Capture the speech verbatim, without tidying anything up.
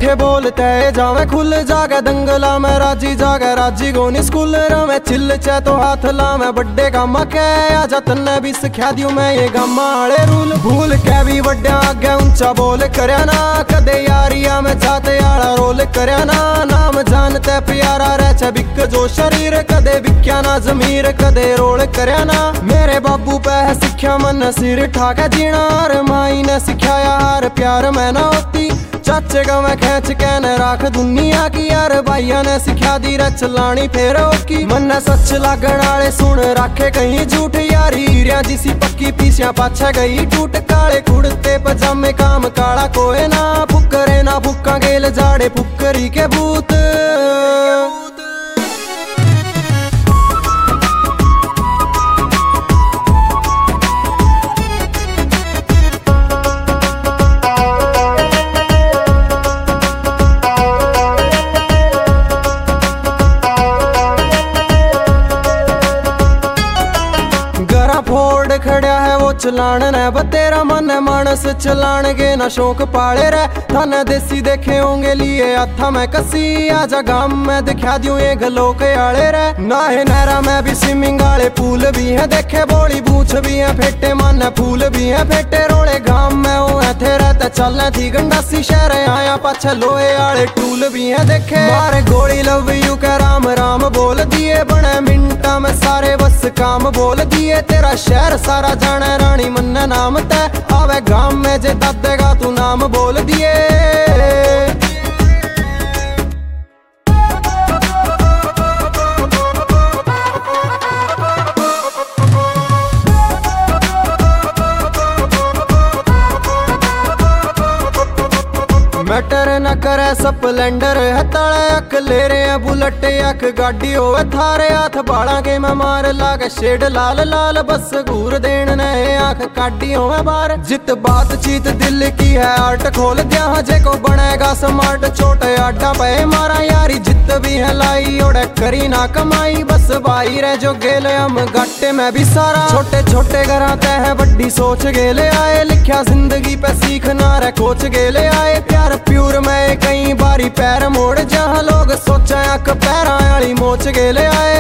बैठे बोलते जावे खुल जागे दंगला में राजी जागे राजी गोनी स्कूल में चिल चे तो हाथ ला मैं बड्डे गामा के आजा तन्ने भी सिखा दियो मैं ये गामा आले रूल भूल के भी बड्डे आगे ऊंचा बोल करया ना कदे यारिया में जाते आला रोल करया ना नाम जानते प्यारा रह बिक जो शरीर कदे बिक्या ना जमीर कदे रोल करया ना मेरे बाबू पे सिक्ख्या मन सिर ठाके जीना हर माई ने सिखाया हर प्यार में ना होती चाचे का मैं खेच के न राख दुनिया की यार भाइया ने सिखा दी रे चलानी फेर की मन सच लागण वाले सुन राखे कहीं झूठ यारी हीरिया जिसी पक्की पीसिया पाछे गई टूट काले कुड़ते पजामे काम काला कोए ना फुकरे ना फुका गेल जाड़े फुकरी के भूत फोड़ खड़ा है वो चलान ने बतेरा मन मानस चलान गे ना शौक पाले रे थाने देसी देखे होंगे लिए हथा में कसी आजा गाम में दिखा दियो ये गलो के आले रे ना है नहरा में भी स्विमिंग वाले पूल भी है देखे बोली बूछ भी है फेटे मन फूल भी है फेटे रोले गाम में वो है थे रहते चलने थी गंडासी शहर आया पाछे लोहे वाले टूल भी है देखे मारे गोली लव यू के राम राम बोल दिए बने मिनटा में सारे बस काम बोल दिए तेरा शहर सारा जाने रानी मन्ना नाम तय आवे गांव में जे देगा तू नाम बोल दिए मैटर न करे स्प्लेंडर है ताले अक ले रहे हैं बुलेट अक गाड़ी होवे थारे हाथ बाड़ा के मैं मार लागे शेड लाल लाल बस घूर देन ने आंख काटी होवे बार जित बातचीत दिल की है आर्ट खोल दिया जे को बनेगा स्मार्ट छोटे आडा पे मारा यारी जित भी है लाई ओड़े करी ना कमाई बस भाई रे जो गेले हम घाटे में भी सारा छोटे छोटे घर आते हैं बड्डी सोच गेले आए लिखा जिंदगी पे सीखना रे कोच गेले आए प्यार प्यूर में कई बारी पैर मोड़ जहाँ लोग सोचा अक पैरा वाली मोच गेले आए